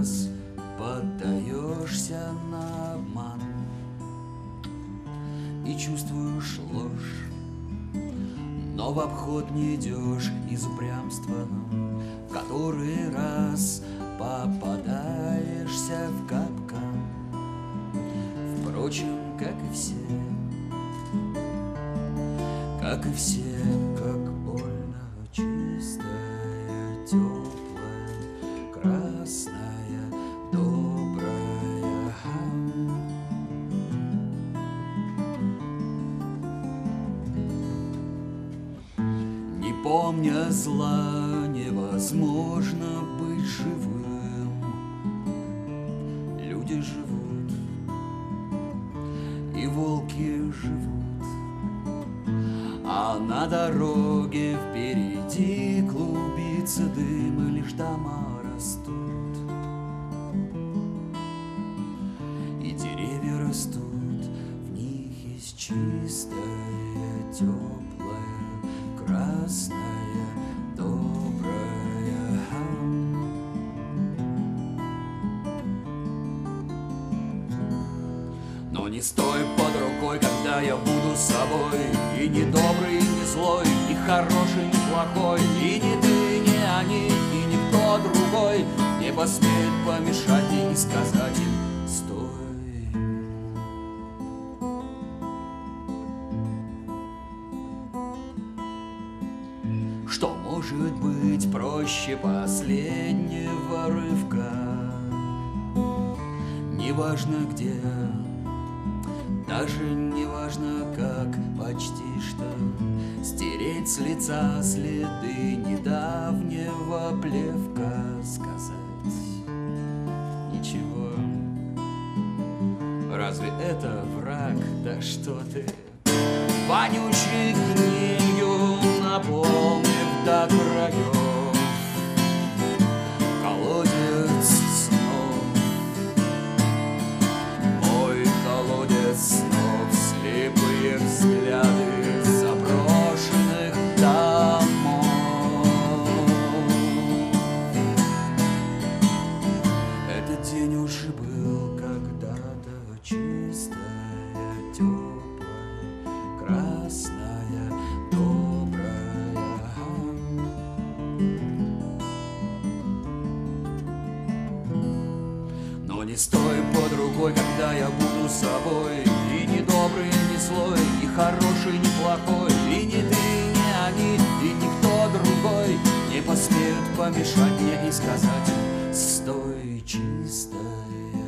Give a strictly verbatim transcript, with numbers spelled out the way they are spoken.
раз поддаешься на обман и чувствуешь ложь, но в обход не идешь из упрямства. В который раз попадаешься в капкан, впрочем, как и все, как и все, как больно чистая, теплая, красная, добрая. Не помня зла, невозможно быть живым. Люди живут, и волки живут, а на дороге впереди клубится дым, и лишь дома растут, и деревья растут, в них есть чистая, теплая, красная, добрая. Но не стой под рукой, когда я буду собой, и не добрый, и не злой, и хороший, и плохой, и не ты, не они, и никто другой не посмеет помешать мне и сказать им: стой. Что может быть проще последнего рывка? Неважно где, даже не важно как, почти что стереть с лица следы недавнего плевка, сказать ничего. Разве это враг? Да что ты, вонючей гнилью наполнив до краев колодец снов. Мой колодец снов, слепые взгляды заброшенных домов. Этот день уже был когда-то чистая, теплая, красная, добрая. Но не стой под рукой, когда я буду собой, и не добрый, не злой, и хороший, не плохой, и не ты, не они, и никто другой не посмеют помешать мне и сказать: стой, чистая,